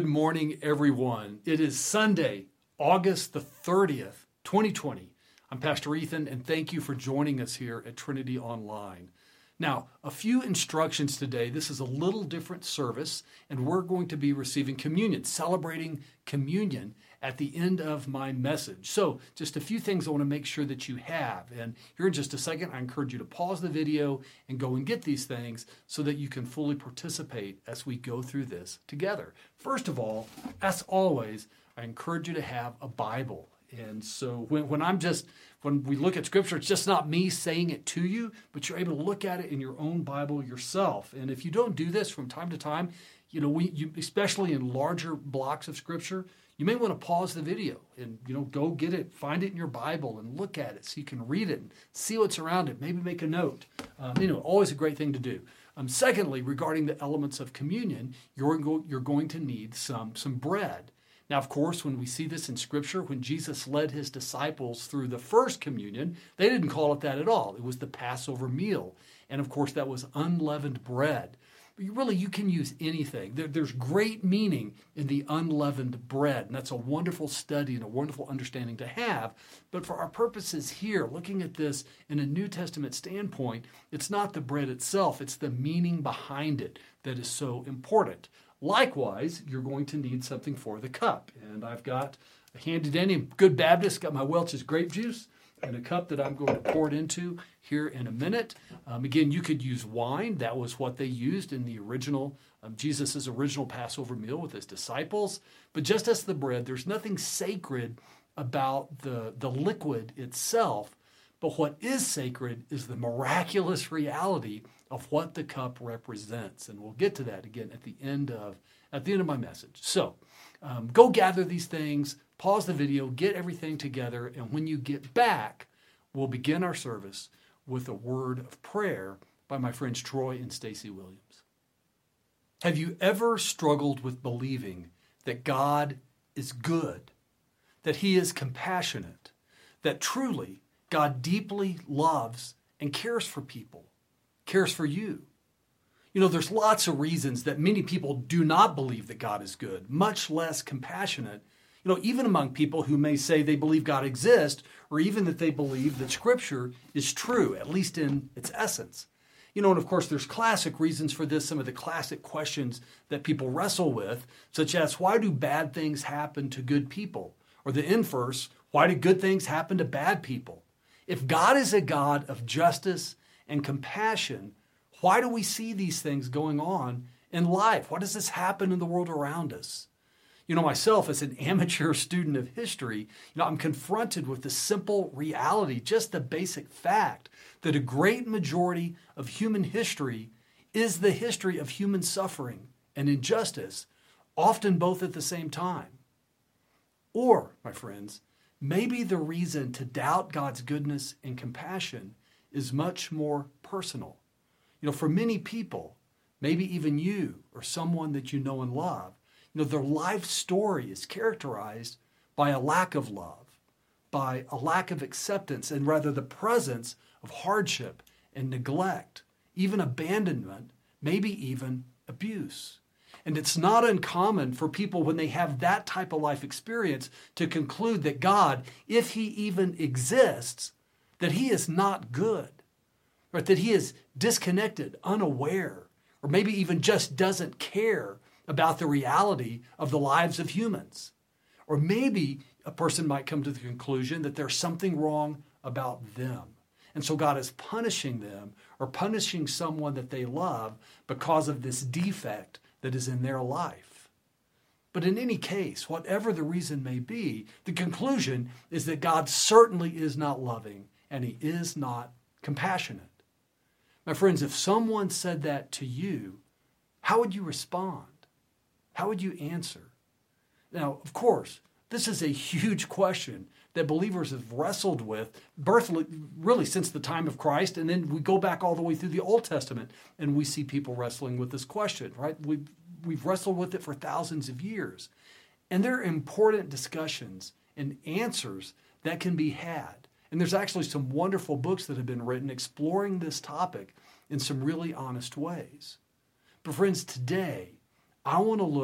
morning, everyone. It is Sunday, August the 30th, 2020. I'm Pastor Ethan, and thank you for joining us here at Trinity Online. Now, a few instructions today. This is a little different service, and we're going to be receiving communion, celebrating communion at the end of my message. So just a few things I want to make sure that you have. And here in just a second, I encourage you to pause the video and go and get these things so that you can fully participate as we go through this together. First of all, as always, I encourage you to have a Bible. And so when we look at Scripture, it's just not me saying it to you, but you're able to look at it in your own Bible yourself. And if you don't do this from time to time, especially in larger blocks of Scripture, you may want to pause the video and go get it, find it in your Bible and look at it so you can read it and see what's around it. Maybe make a note. Always a great thing to do. Secondly, regarding the elements of communion, you're going to need some bread. Now, of course, when we see this in Scripture, when Jesus led his disciples through the first communion, they didn't call it that at all. It was the Passover meal. And of course, that was unleavened bread. But you can use anything. There's great meaning in the unleavened bread, and that's a wonderful study and a wonderful understanding to have. But for our purposes here, looking at this in a New Testament standpoint, it's not the bread itself, it's the meaning behind it that is so important. Likewise, you're going to need something for the cup. And I've got handed in Good Baptist, got my Welch's grape juice and a cup that I'm going to pour it into here in a minute. Again, you could use wine. That was what they used in the original, Jesus' original Passover meal with his disciples. But just as the bread, there's nothing sacred about the liquid itself. But what is sacred is the miraculous reality of what the cup represents. And we'll get to that again at the end of my message. So go gather these things, pause the video, get everything together, and when you get back, we'll begin our service with a word of prayer by my friends Troy and Stacy Williams. Have you ever struggled with believing that God is good, that he is compassionate, that truly God deeply loves and cares for people, cares for you? There's lots of reasons that many people do not believe that God is good, much less compassionate, even among people who may say they believe God exists, or even that they believe that Scripture is true, at least in its essence. And of course, there's classic reasons for this, some of the classic questions that people wrestle with, such as, why do bad things happen to good people? Or the inverse, why do good things happen to bad people? If God is a God of justice and compassion, why do we see these things going on in life? Why does this happen in the world around us? Myself as an amateur student of history, I'm confronted with the simple reality, just the basic fact that a great majority of human history is the history of human suffering and injustice, often both at the same time. Or, my friends, maybe the reason to doubt God's goodness and compassion is much more personal. For many people, maybe even you or someone that you know and love, their life story is characterized by a lack of love, by a lack of acceptance, and rather the presence of hardship and neglect, even abandonment, maybe even abuse. And it's not uncommon for people, when they have that type of life experience, to conclude that God, if he even exists, that he is not good, or that he is disconnected, unaware, or maybe even just doesn't care about the reality of the lives of humans. Or maybe a person might come to the conclusion that there's something wrong about them. And so God is punishing them or punishing someone that they love because of this defect that is in their life. But in any case, whatever the reason may be, the conclusion is that God certainly is not loving and he is not compassionate. My friends, if someone said that to you, how would you respond? How would you answer? Now, of course, this is a huge question that believers have wrestled with, really since the time of Christ, and then we go back all the way through the Old Testament, and we see people wrestling with this question, right? We've wrestled with it for thousands of years. And there are important discussions and answers that can be had. And there's actually some wonderful books that have been written exploring this topic in some really honest ways. But friends, today, I want to look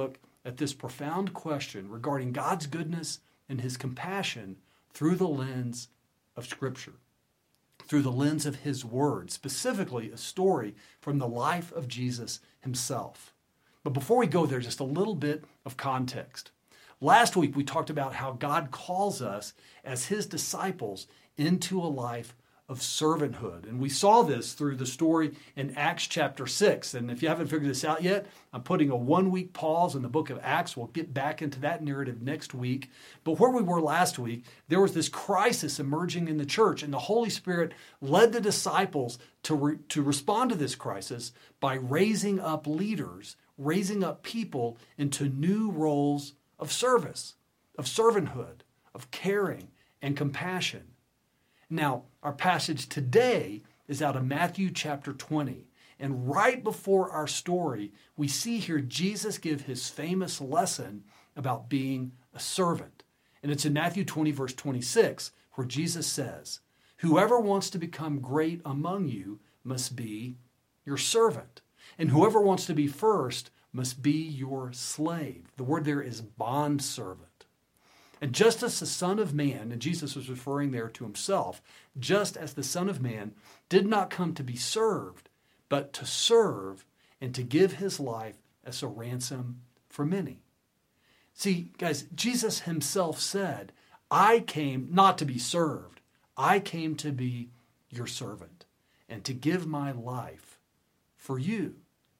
at this profound question regarding God's goodness and his compassion through the lens of Scripture, through the lens of his word, specifically a story from the life of Jesus himself. But before we go there, just a little bit of context. Last week, we talked about how God calls us as his disciples into a life of servanthood. And we saw this through the story in Acts chapter 6. And if you haven't figured this out yet, I'm putting a 1-week pause in the book of Acts. We'll get back into that narrative next week. But where we were last week, there was this crisis emerging in the church, and the Holy Spirit led the disciples to respond to this crisis by raising up leaders, raising up people into new roles of service, of servanthood, of caring and compassion. Now, our passage today is out of Matthew chapter 20. And right before our story, we see here Jesus give his famous lesson about being a servant. And it's in Matthew 20, verse 26, where Jesus says, "Whoever wants to become great among you must be your servant. And whoever wants to be first must be your slave." The word there is bondservant. And just as the Son of Man, and Jesus was referring there to himself, just as the Son of Man did not come to be served, but to serve and to give his life as a ransom for many. See, guys, Jesus himself said, "I came not to be served. I came to be your servant and to give my life for you."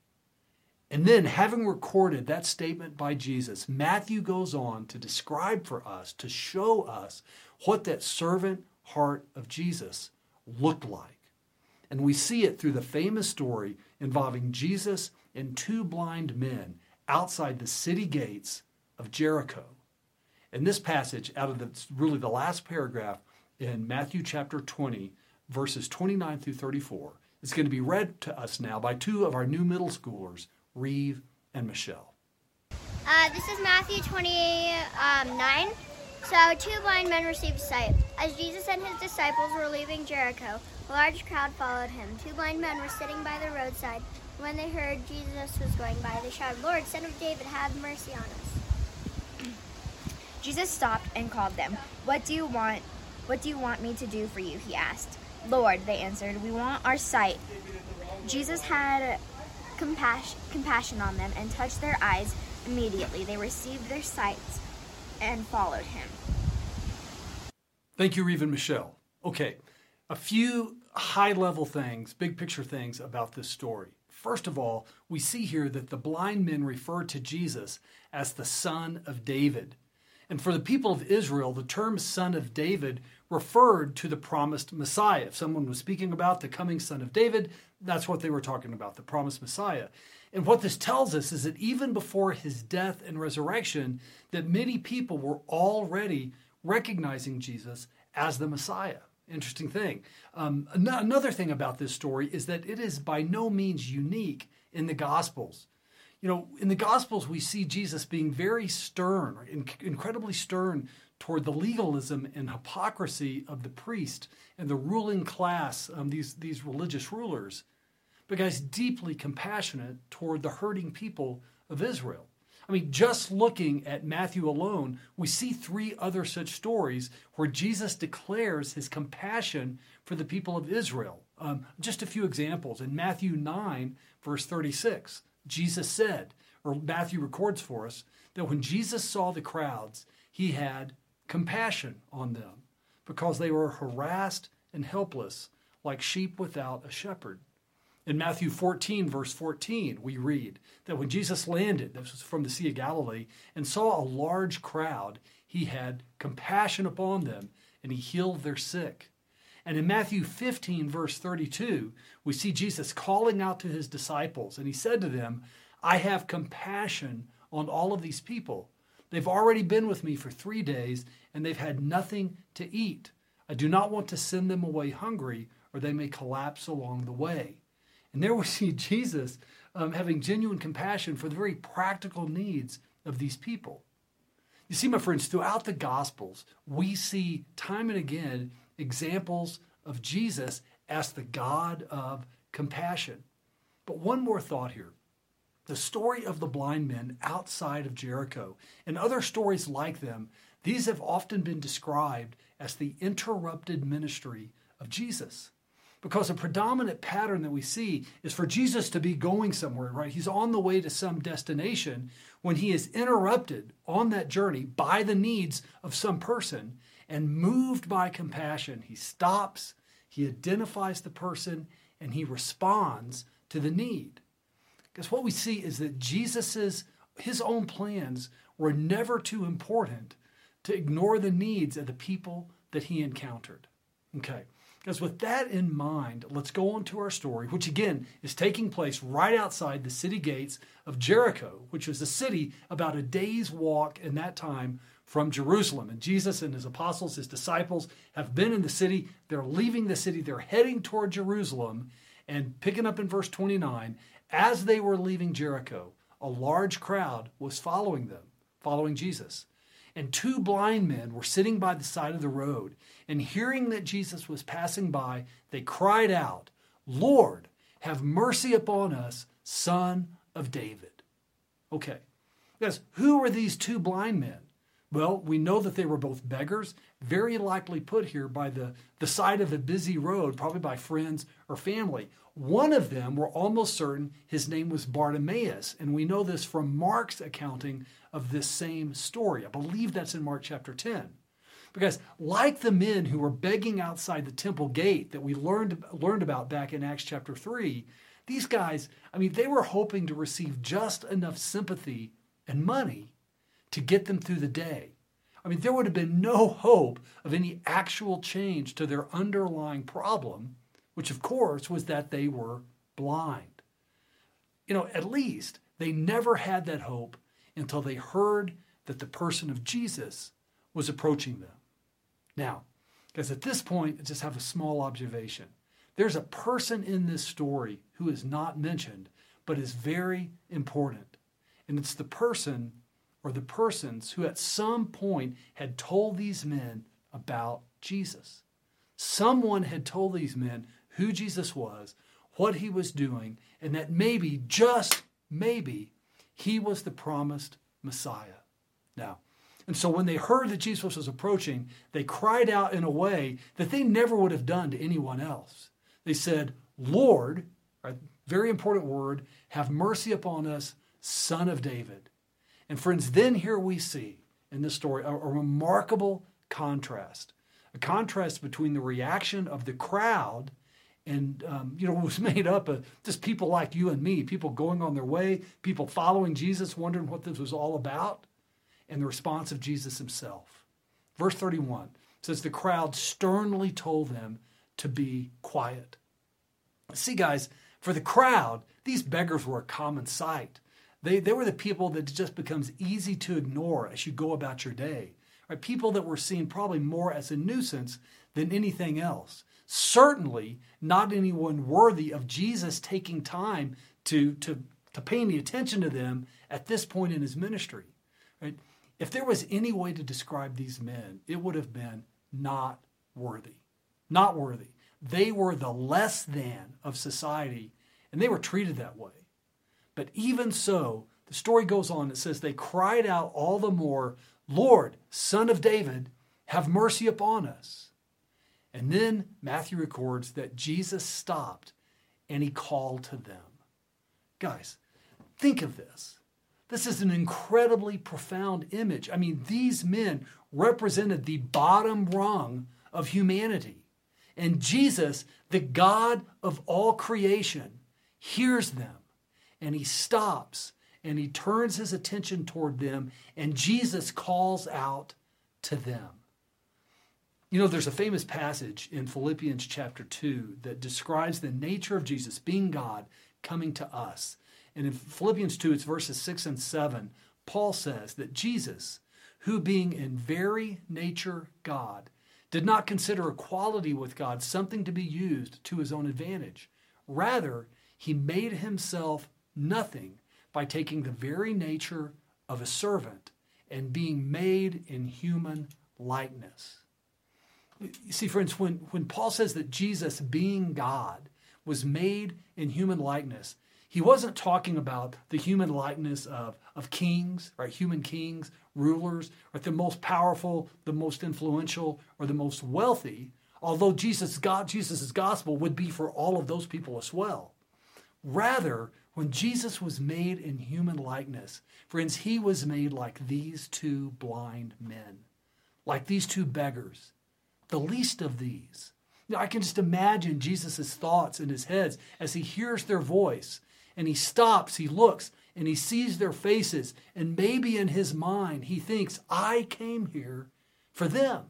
And then, having recorded that statement by Jesus, Matthew goes on to describe for us, to show us what that servant heart of Jesus looked like. And we see it through the famous story involving Jesus and 2 blind men outside the city gates of Jericho. And this passage, out of the last paragraph in Matthew chapter 20, verses 29 through 34, is going to be read to us now by 2 of our new middle schoolers, Reeve and Michelle. This is Matthew 29. So 2 blind men received sight. As Jesus and his disciples were leaving Jericho, a large crowd followed him. 2 blind men were sitting by the roadside. When they heard Jesus was going by, they shouted, "Lord, Son of David, have mercy on us." Jesus stopped and called them. What do you want? What do you want me to do for you?" he asked. "Lord," they answered, "we want our sight." Jesus had compassion on them and touched their eyes. Immediately they received their sight and followed him. Thank you, Reeve and Michelle. Okay, a few high-level things, big picture things about this story. First of all, we see here that the blind men refer to Jesus as the Son of David. And for the people of Israel, the term Son of David referred to the promised Messiah. If someone was speaking about the coming Son of David, that's what they were talking about, the promised Messiah. And what this tells us is that even before his death and resurrection, that many people were already recognizing Jesus as the Messiah. Interesting thing. Another thing about this story is that it is by no means unique in the Gospels. You know, in the Gospels, we see Jesus being very stern, incredibly stern toward the legalism and hypocrisy of the priest and the ruling class, these religious rulers, but guys, deeply compassionate toward the hurting people of Israel. I mean, just looking at Matthew alone, we see 3 other such stories where Jesus declares his compassion for the people of Israel. Just a few examples. In Matthew 9, verse 36, Jesus said, or Matthew records for us, that when Jesus saw the crowds, he had compassion on them because they were harassed and helpless like sheep without a shepherd. In Matthew 14, verse 14, we read that when Jesus landed, this was from the Sea of Galilee, and saw a large crowd, he had compassion upon them and he healed their sick. And in Matthew 15, verse 32, we see Jesus calling out to his disciples, and he said to them, "I have compassion on all of these people. They've already been with me for 3 days, and they've had nothing to eat. I do not want to send them away hungry, or they may collapse along the way." And there we see Jesus having genuine compassion for the very practical needs of these people. You see, my friends, throughout the Gospels, we see time and again examples of Jesus as the God of compassion. But one more thought here. The story of the blind men outside of Jericho and other stories like them, these have often been described as the interrupted ministry of Jesus. Because a predominant pattern that we see is for Jesus to be going somewhere, right? He's on the way to some destination when he is interrupted on that journey by the needs of some person, and moved by compassion, he stops, he identifies the person, and he responds to the need. Because what we see is that his own plans were never too important to ignore the needs of the people that he encountered. Okay, because with that in mind, let's go on to our story, which again is taking place right outside the city gates of Jericho, which was a city about a day's walk in that time from Jerusalem. And Jesus and his apostles, his disciples, have been in the city. They're leaving the city. They're heading toward Jerusalem. And picking up in verse 29, as they were leaving Jericho, a large crowd was following them, following Jesus. And two blind men were sitting by the side of the road. And hearing that Jesus was passing by, they cried out, "Lord, have mercy upon us, Son of David." Okay, guys, who were these two blind men? Well, we know that they were both beggars, very likely put here by the side of a busy road, probably by friends or family. One of them, we're almost certain, his name was Bartimaeus, and we know this from Mark's accounting of this same story. I believe that's in Mark chapter 10. Because like the men who were begging outside the temple gate that we learned about back in Acts chapter 3, these guys, they were hoping to receive just enough sympathy and money to get them through the day. There would have been no hope of any actual change to their underlying problem, which of course was that they were blind. At least they never had that hope until they heard that the person of Jesus was approaching them. Now, guys, at this point, I just have a small observation. There's a person in this story who is not mentioned, but is very important. And it's the person or the persons who at some point had told these men about Jesus. Someone had told these men who Jesus was, what he was doing, and that maybe, just maybe, he was the promised Messiah. Now, and so when they heard that Jesus was approaching, they cried out in a way that they never would have done to anyone else. They said, "Lord," right, very important word, "have mercy upon us, Son of David." And friends, then here we see in this story a remarkable contrast. A contrast between the reaction of the crowd and, it was made up of just people like you and me, people going on their way, people following Jesus, wondering what this was all about, and the response of Jesus himself. Verse 31 says, the crowd sternly told them to be quiet. See, guys, for the crowd, these beggars were a common sight. They were the people that it just becomes easy to ignore as you go about your day. Right? People that were seen probably more as a nuisance than anything else. Certainly not anyone worthy of Jesus taking time to pay any attention to them at this point in his ministry. Right? If there was any way to describe these men, it would have been not worthy. Not worthy. They were the less than of society, and they were treated that way. But even so, the story goes on. It says, they cried out all the more, "Lord, Son of David, have mercy upon us." And then Matthew records that Jesus stopped and he called to them. Guys, think of this. This is an incredibly profound image. These men represented the bottom rung of humanity. And Jesus, the God of all creation, hears them. And he stops and he turns his attention toward them, and Jesus calls out to them. There's a famous passage in Philippians chapter 2 that describes the nature of Jesus, being God, coming to us. And in Philippians 2, it's verses 6 and 7, Paul says that Jesus, who being in very nature God, did not consider equality with God something to be used to his own advantage. Rather, he made himself nothing by taking the very nature of a servant and being made in human likeness. You see, friends, when Paul says that Jesus, being God, was made in human likeness, He wasn't talking about the human likeness of kings, right? Human kings, rulers, right? The most powerful, the most influential, or the most wealthy, although Jesus' gospel would be for all of those people as well. Rather, when Jesus was made in human likeness, friends, he was made like these two blind men, like these two beggars, the least of these. I can just imagine Jesus' thoughts in his head as he hears their voice, and he stops, he looks, and he sees their faces, and maybe in his mind he thinks, I came here for them.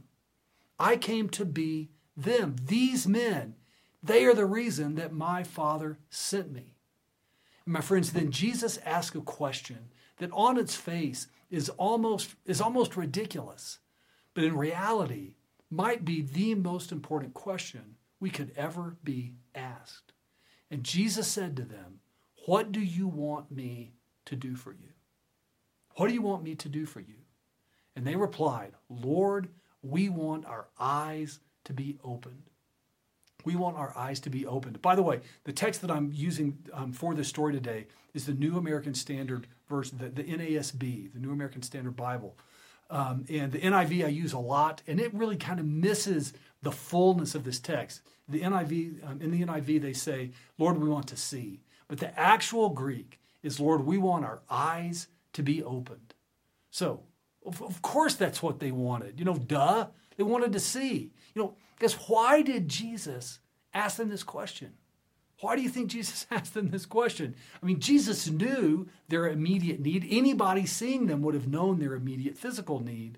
I came to be them. These men, they are the reason that my Father sent me. And my friends, then Jesus asked a question that on its face is almost ridiculous, but in reality might be the most important question we could ever be asked. And Jesus said to them, what do you want me to do for you? What do you want me to do for you? And they replied, Lord, we want our eyes to be opened. We want our eyes to be opened. By the way, the text that I'm using for this story today is the New American Standard Version, the NASB, the New American Standard Bible. And the NIV I use a lot, and it really kind of misses the fullness of this text. The NIV, in the NIV, they say, Lord, we want to see. But the actual Greek is, Lord, we want our eyes to be opened. So, of course, that's what they wanted. Duh. They wanted to see. Guess why did Jesus ask them this question? Why do you think Jesus asked them this question? I mean, Jesus knew their immediate need. Anybody seeing them would have known their immediate physical need.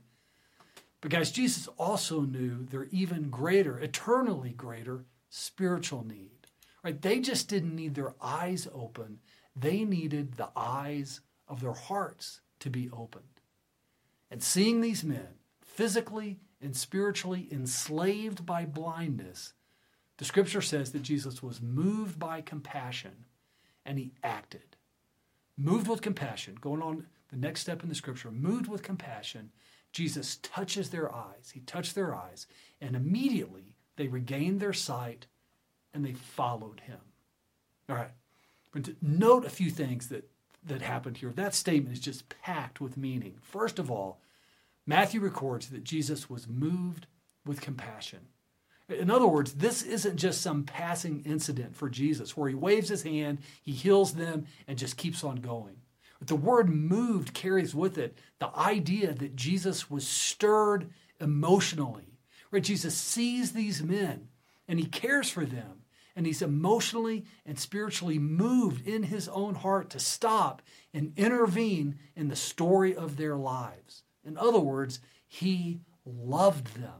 But guys, Jesus also knew their even greater, eternally greater spiritual need. Right? They just didn't need their eyes open. They needed the eyes of their hearts to be opened. And seeing these men physically and spiritually enslaved by blindness, the scripture says that Jesus was moved by compassion and he acted. Moved with compassion, going on the next step in the scripture, moved with compassion, Jesus touches their eyes. He touched their eyes, and immediately they regained their sight and they followed him. All right. But note a few things that happened here. That statement is just packed with meaning. First of all, Matthew records that Jesus was moved with compassion. In other words, this isn't just some passing incident for Jesus where he waves his hand, he heals them, and just keeps on going. But the word moved carries with it the idea that Jesus was stirred emotionally. Right? Jesus sees these men and he cares for them. And he's emotionally and spiritually moved in his own heart to stop and intervene in the story of their lives. In other words, he loved them.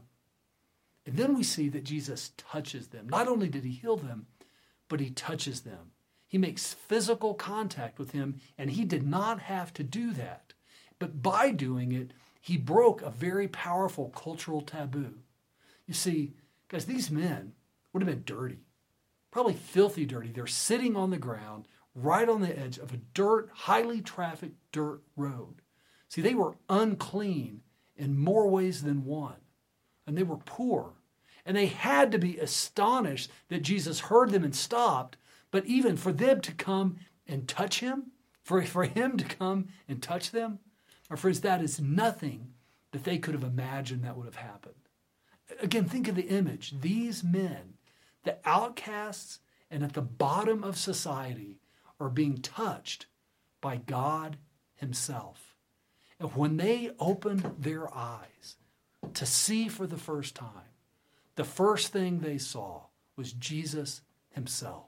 And then we see that Jesus touches them. Not only did he heal them, but he touches them. He makes physical contact with him, and he did not have to do that. But by doing it, he broke a very powerful cultural taboo. You see, guys, these men would have been dirty. Probably filthy dirty. They're sitting on the ground right on the edge of a highly trafficked dirt road. See, they were unclean in more ways than one. And they were poor. And they had to be astonished that Jesus heard them and stopped. But even for them to come and touch him, for him to come and touch them, our friends, that is nothing that they could have imagined that would have happened. Again, think of the image. These men, the outcasts and at the bottom of society, are being touched by God himself. And when they opened their eyes to see for the first time, the first thing they saw was Jesus himself.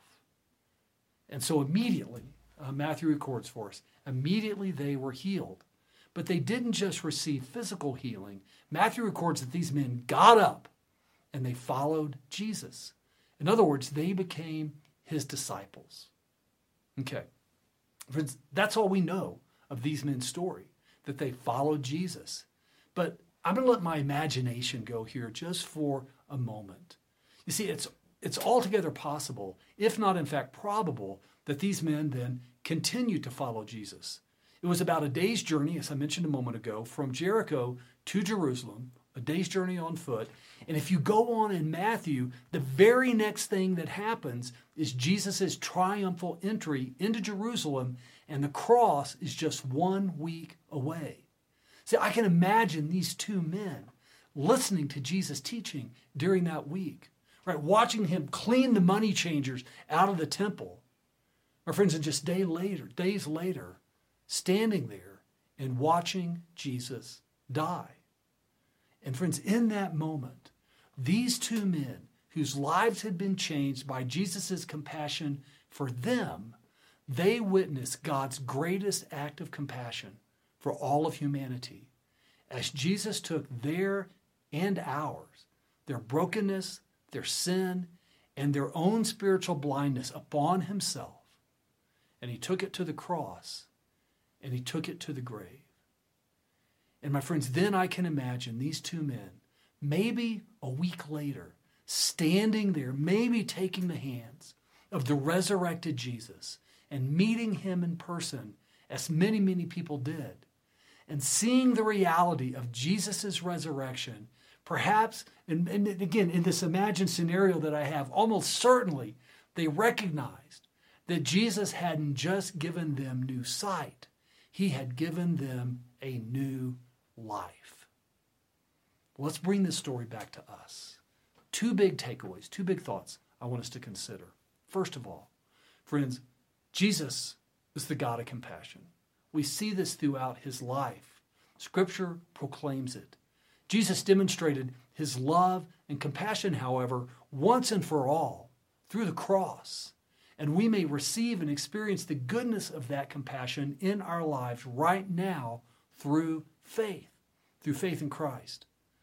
And so immediately, Matthew records for us, immediately they were healed. But they didn't just receive physical healing. Matthew records that these men got up and they followed Jesus. In other words, they became his disciples. Okay. Friends, that's all we know of these men's story, that they followed Jesus. But I'm going to let my imagination go here just for a moment. You see, it's altogether possible, if not in fact probable, that these men then continued to follow Jesus. It was about a day's journey, as I mentioned a moment ago, from Jericho to Jerusalem, a day's journey on foot. And if you go on in Matthew, the very next thing that happens is Jesus' triumphal entry into Jerusalem, and the cross is just 1 week away. See, I can imagine these two men listening to Jesus' teaching during that week, right? Watching him clean the money changers out of the temple. My friends, and just days later, standing there and watching Jesus die. And friends, in that moment, these two men whose lives had been changed by Jesus' compassion for them, they witnessed God's greatest act of compassion for all of humanity as Jesus took their and ours, their brokenness, their sin, and their own spiritual blindness upon himself. And he took it to the cross, and he took it to the grave. And my friends, then I can imagine these two men, maybe a week later, standing there, maybe taking the hands of the resurrected Jesus and meeting him in person, as many, many people did, and seeing the reality of Jesus' resurrection, perhaps, and again, in this imagined scenario that I have, almost certainly they recognized that Jesus hadn't just given them new sight, he had given them a new life. Let's bring this story back to us. Two big takeaways, two big thoughts I want us to consider. First of all, friends, Jesus is the God of compassion. We see this throughout his life. Scripture proclaims it. Jesus demonstrated his love and compassion, however, once and for all through the cross. And we may receive and experience the goodness of that compassion in our lives right now through faith in Christ.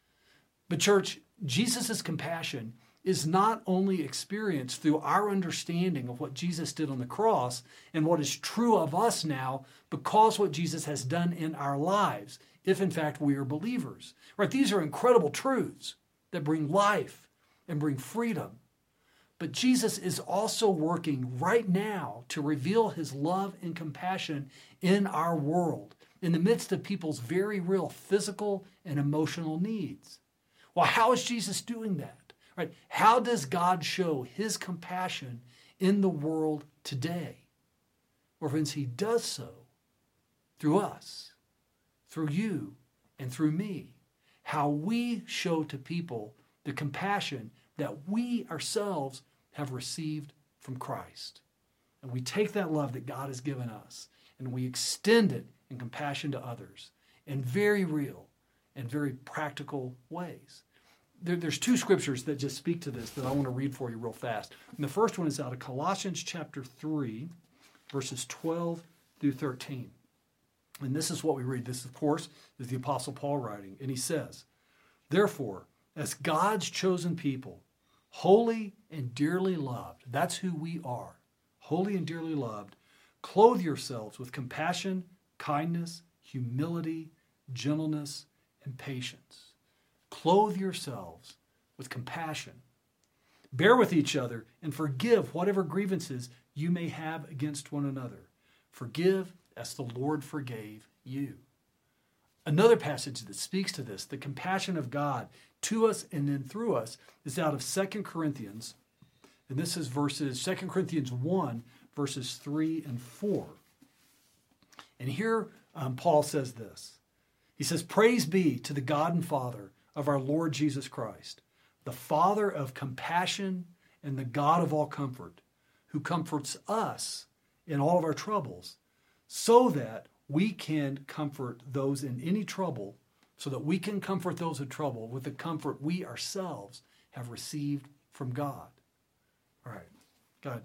But church, Jesus' compassion is not only experienced through our understanding of what Jesus did on the cross and what is true of us now because what Jesus has done in our lives, if in fact we are believers. Right? These are incredible truths that bring life and bring freedom. But Jesus is also working right now to reveal his love and compassion in our world, in the midst of people's very real physical and emotional needs. Well, how is Jesus doing that? Right? How does God show his compassion in the world today? Well, friends, he does so through us, through you, and through me. How we show to people the compassion that we ourselves have received from Christ. And we take that love that God has given us and we extend it in compassion to others in very real and very practical ways. There's two scriptures that just speak to this that I want to read for you real fast. And the first one is out of Colossians chapter 3, verses 12 through 13. And this is what we read. This, of course, is the Apostle Paul writing. And he says, "Therefore, as God's chosen people, holy and dearly loved," that's who we are, holy and dearly loved, "clothe yourselves with compassion, kindness, humility, gentleness, and patience." Clothe yourselves with compassion. Bear with each other and forgive whatever grievances you may have against one another. Forgive as the Lord forgave you. Another passage that speaks to this, the compassion of God to us and then through us, is out of 2 Corinthians. And this is 2 Corinthians 1, verses 3 and 4. And here Paul says this. He says, "Praise be to the God and Father of our Lord Jesus Christ, the Father of compassion and the God of all comfort, who comforts us in all of our troubles, so that we can comfort those in any trouble, so that we can comfort those in trouble with the comfort we ourselves have received from God." All right, God,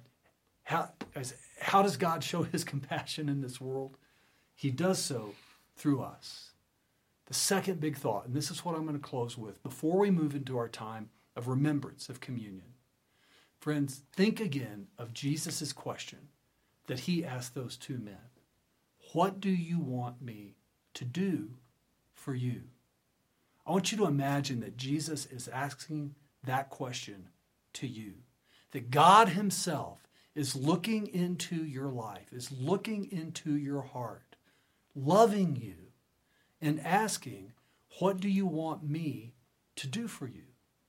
how does God show his compassion in this world? He does so through us. The second big thought, and this is what I'm going to close with before we move into our time of remembrance of communion. Friends, think again of Jesus' question that he asked those two men. What do you want me to do for you? I want you to imagine that Jesus is asking that question to you. That God himself is looking into your life, is looking into your heart, loving you, and asking, what do you want me to do for you?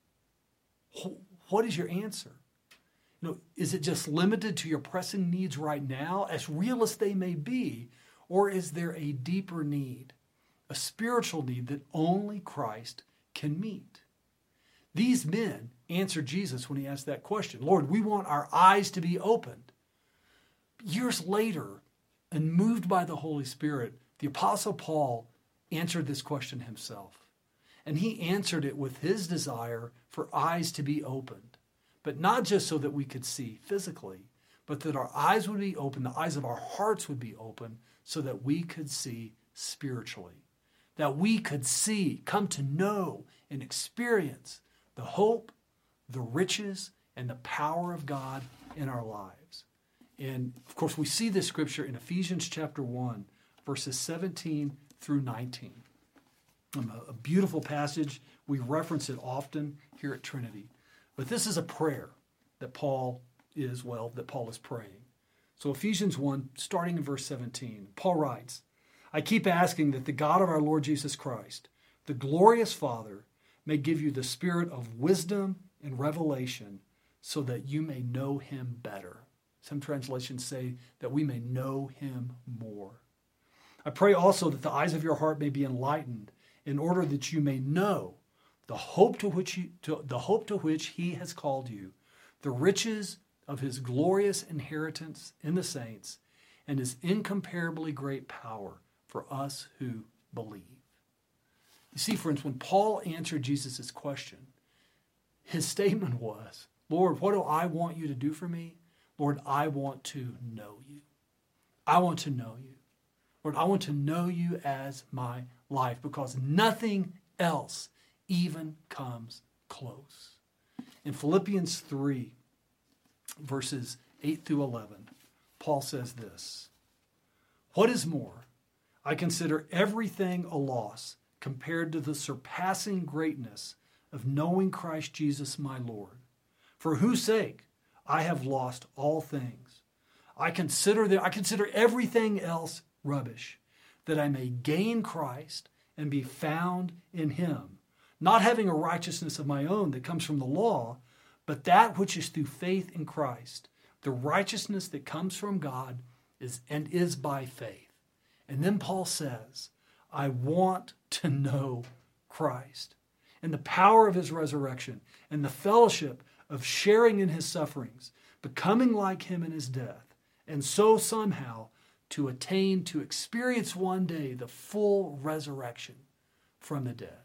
What is your answer? Is it just limited to your pressing needs right now, as real as they may be, or is there a deeper need, a spiritual need that only Christ can meet? These men answered Jesus when he asked that question. Lord, we want our eyes to be opened. Years later, and moved by the Holy Spirit, the Apostle Paul answered this question himself. And he answered it with his desire for eyes to be opened. But not just so that we could see physically, but that our eyes would be open, the eyes of our hearts would be open, so that we could see spiritually. That we could see, come to know, and experience the hope, the riches, and the power of God in our lives. And, of course, we see this scripture in Ephesians chapter 1, verses 17 through 19. A beautiful passage. We reference it often here at Trinity. But this is a prayer that Paul is praying. So Ephesians 1, starting in verse 17, Paul writes, I keep asking that the God of our Lord Jesus Christ, the glorious Father, may give you the spirit of wisdom and revelation so that you may know him better. Some translations say that we may know him more. I pray also that the eyes of your heart may be enlightened in order that you may know the hope to which he has called you, the riches of his glorious inheritance in the saints, and his incomparably great power for us who believe. You see, friends, when Paul answered Jesus' question, his statement was, Lord, what do I want you to do for me? Lord, I want to know you. I want to know you. Lord, I want to know you as my life, because nothing else even comes close. In Philippians 3, verses 8 through 11, Paul says this, what is more, I consider everything a loss compared to the surpassing greatness of knowing Christ Jesus my Lord, for whose sake I have lost all things. I consider everything else rubbish, that I may gain Christ and be found in him, not having a righteousness of my own that comes from the law, but that which is through faith in Christ, the righteousness that comes from God is by faith. And then Paul says, I want to know Christ and the power of his resurrection and the fellowship of sharing in his sufferings, becoming like him in his death, and so somehow to attain to experience one day the full resurrection from the dead.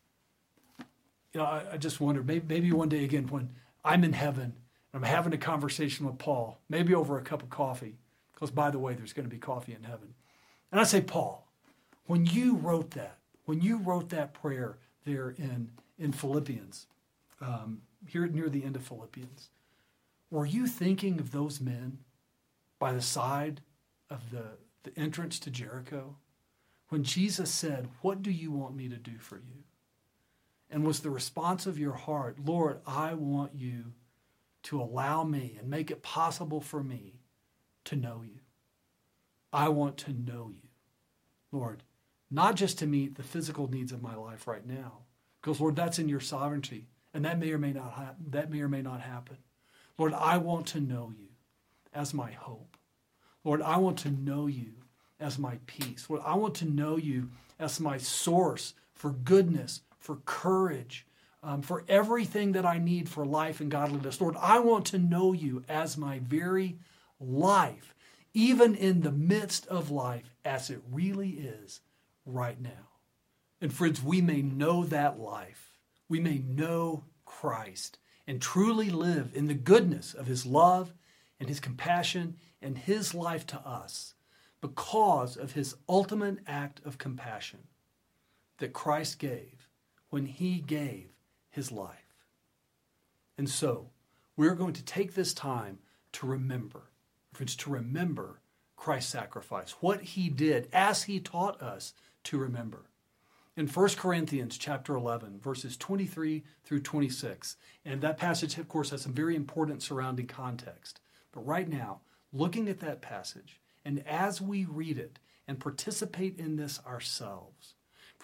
I just wonder, maybe one day again when I'm in heaven and I'm having a conversation with Paul, maybe over a cup of coffee, because by the way, there's going to be coffee in heaven. And I say, Paul, when you wrote that prayer there in Philippians, here near the end of Philippians, were you thinking of those men by the side of the entrance to Jericho when Jesus said, what do you want me to do for you? And was the response of your heart, Lord, I want you to allow me and make it possible for me to know you. I want to know you, Lord, not just to meet the physical needs of my life right now, because, Lord, that's in your sovereignty, and that may or may not happen. Lord, I want to know you as my hope. Lord, I want to know you as my peace. Lord, I want to know you as my source for goodness, for courage, for everything that I need for life and godliness. Lord, I want to know you as my very life, even in the midst of life as it really is right now. And friends, we may know that life. We may know Christ and truly live in the goodness of his love and his compassion and his life to us because of his ultimate act of compassion that Christ gave when he gave his life. And so we're going to take this time to remember, friends, to remember Christ's sacrifice, what he did as he taught us to remember. In 1 Corinthians chapter 11, verses 23 through 26, and that passage, of course, has some very important surrounding context. But right now, looking at that passage, and as we read it and participate in this ourselves,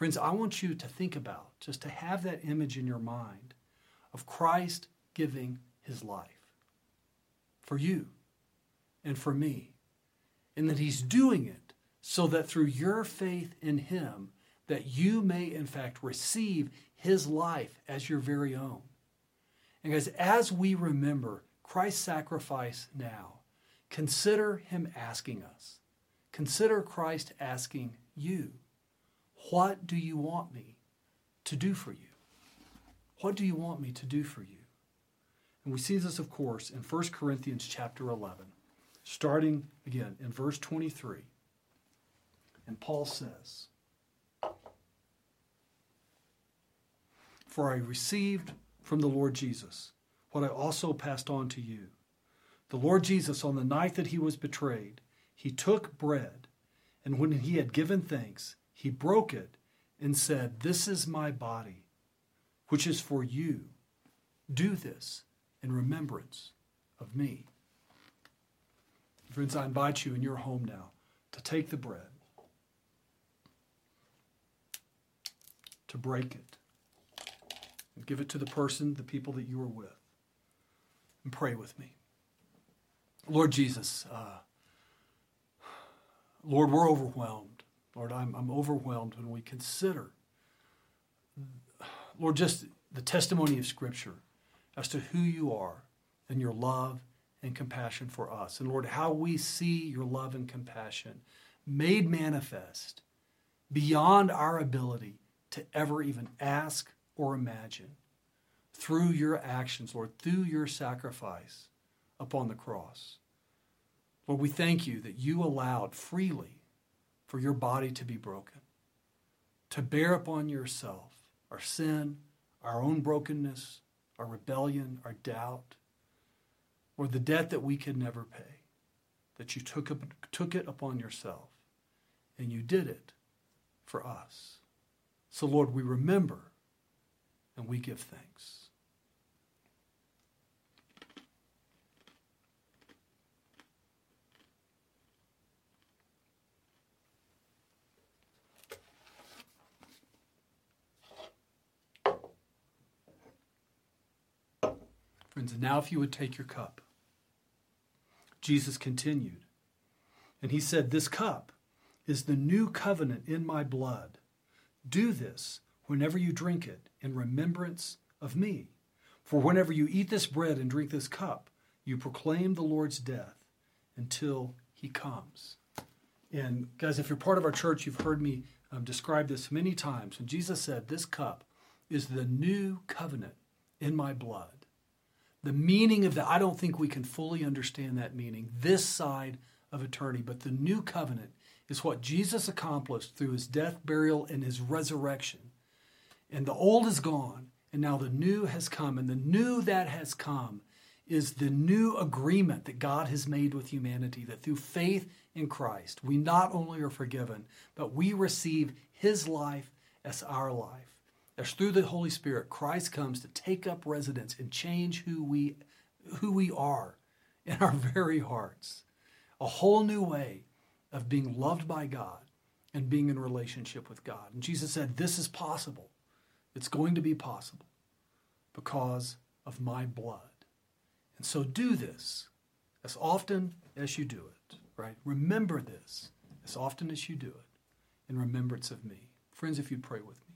Friends, I want you to think about, just to have that image in your mind of Christ giving his life for you and for me, and that he's doing it so that through your faith in him, that you may in fact receive his life as your very own. And guys, as we remember Christ's sacrifice now, consider him asking us. Consider Christ asking you, what do you want me to do for you? What do you want me to do for you? And we see this, of course, in 1 Corinthians chapter 11, starting again in verse 23. And Paul says, "For I received from the Lord Jesus what I also passed on to you. The Lord Jesus, on the night that he was betrayed, he took bread, and when he had given thanks, he broke it and said, 'This is my body, which is for you. Do this in remembrance of me.'" Friends, I invite you in your home now to take the bread, to break it, and give it to the people that you are with, and pray with me. Lord Jesus, Lord, we're overwhelmed. Lord, I'm overwhelmed when we consider, Lord, just the testimony of Scripture as to who you are and your love and compassion for us. And Lord, how we see your love and compassion made manifest beyond our ability to ever even ask or imagine through your actions, Lord, through your sacrifice upon the cross. Lord, we thank you that you allowed freely for your body to be broken, to bear upon yourself our sin, our own brokenness, our rebellion, our doubt, or the debt that we could never pay, that you took it upon yourself, and you did it for us. So, Lord, we remember and we give thanks. Friends, and now if you would take your cup. Jesus continued, and he said, "This cup is the new covenant in my blood. Do this whenever you drink it in remembrance of me. For whenever you eat this bread and drink this cup, you proclaim the Lord's death until he comes." And guys, if you're part of our church, you've heard me describe this many times. And Jesus said, this cup is the new covenant in my blood. The meaning of that, I don't think we can fully understand that meaning this side of eternity, but the new covenant is what Jesus accomplished through his death, burial, and his resurrection. And the old is gone, and now the new has come. And the new that has come is the new agreement that God has made with humanity, that through faith in Christ, we not only are forgiven, but we receive his life as our life. As through the Holy Spirit, Christ comes to take up residence and change who we are in our very hearts. A whole new way of being loved by God and being in relationship with God. And Jesus said, this is possible. It's going to be possible because of my blood. And so do this as often as you do it, right? Remember this as often as you do it in remembrance of me. Friends, if you'd pray with me.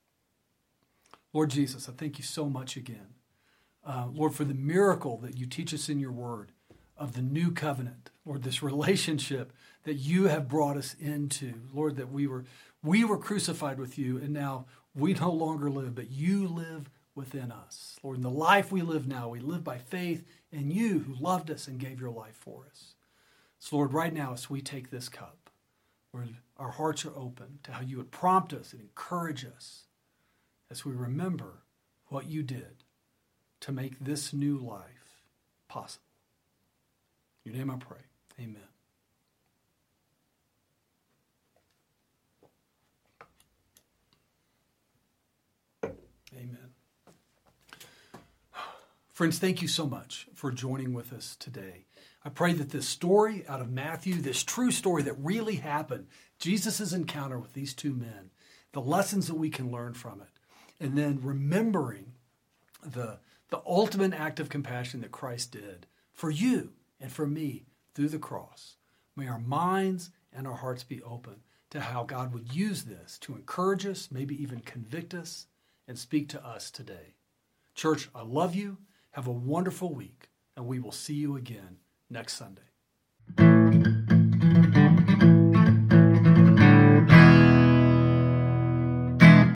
Lord Jesus, I thank you so much again, Lord, for the miracle that you teach us in your word of the new covenant, Lord, this relationship that you have brought us into, Lord, that we were crucified with you, and now we no longer live, but you live within us. Lord, in the life we live now, we live by faith in you who loved us and gave your life for us. So, Lord, right now, as we take this cup, Lord, our hearts are open to how you would prompt us and encourage us as we remember what you did to make this new life possible. In your name I pray. Amen. Amen. Friends, thank you so much for joining with us today. I pray that this story out of Matthew, this true story that really happened, Jesus' encounter with these two men, the lessons that we can learn from it, and then remembering the ultimate act of compassion that Christ did for you and for me through the cross. May our minds and our hearts be open to how God would use this to encourage us, maybe even convict us, and speak to us today. Church, I love you. Have a wonderful week, and we will see you again next Sunday.